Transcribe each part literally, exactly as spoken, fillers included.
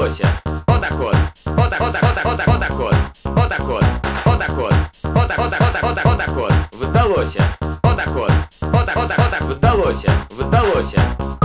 Удалося. Отак-от. Отак, отак, отак, отак, отак-от. Отак-от. Отак-от. Отак, отак, отак, отак, отак-от. Вдалося. Отак-от. Отак, отак, отак, вдалося. Вдалося.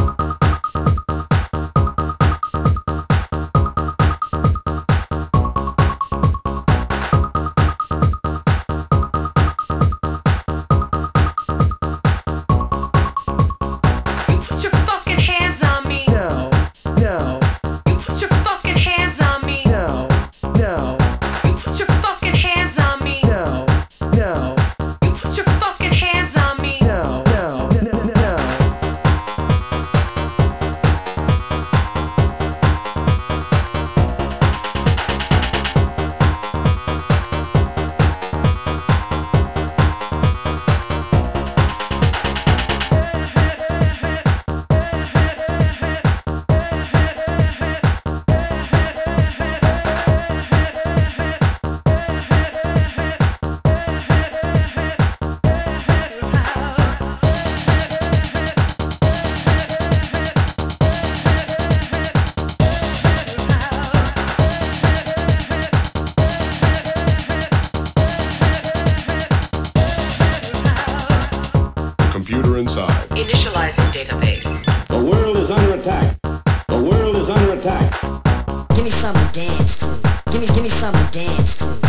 Computer inside. Initializing database. The world is under attack. The world is under attack. Give me something to dance to. Give me, give me something to dance to.